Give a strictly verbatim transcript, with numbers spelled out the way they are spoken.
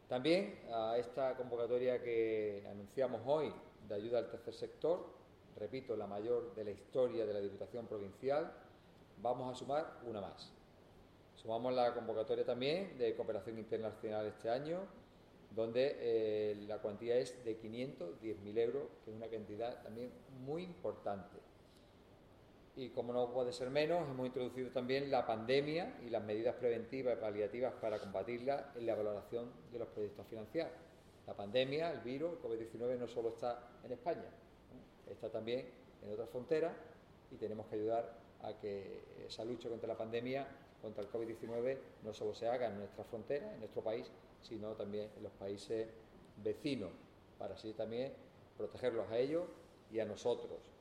También a esta convocatoria que anunciamos hoy de ayuda al tercer sector, repito, la mayor de la historia de la Diputación Provincial, vamos a sumar una más. Sumamos la convocatoria también de cooperación internacional este año, donde eh, la cuantía es de quinientos diez mil euros, que es una cantidad también muy importante. Y como no puede ser menos, hemos introducido también la pandemia y las medidas preventivas y paliativas para combatirla en la valoración de los proyectos a financiar. La pandemia, el virus, el COVID diecinueve, no solo está en España, ¿no? Está también en otras fronteras y tenemos que ayudar a que esa lucha contra la pandemia, contra el COVID diecinueve, no solo se haga en nuestra frontera, en nuestro país, sino también en los países vecinos, para así también protegerlos a ellos y a nosotros.